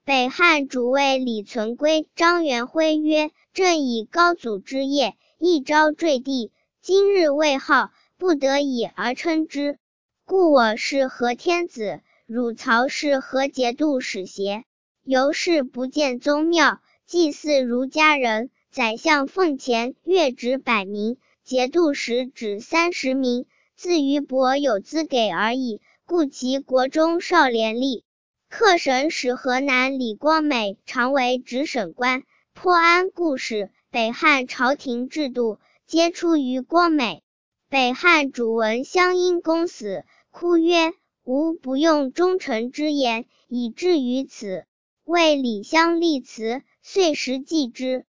北汉主谓李存圭、张元辉曰：朕以高祖之业，一朝坠地，今日未号，不得已而称之。故我是何天子，汝曹是何节度使邪？由是不见宗庙，祭祀儒家人。宰相俸钱月止100名，节度使止30名，自于伯有资给而已，故其国中少廉吏。客省使河南李光美常为直省官，颇安故事。北汉朝廷制度皆出于光美。北汉主闻襄阴公死，哭曰：吾不用忠臣之言，以至于此。谓李襄立辞，遂时祭之。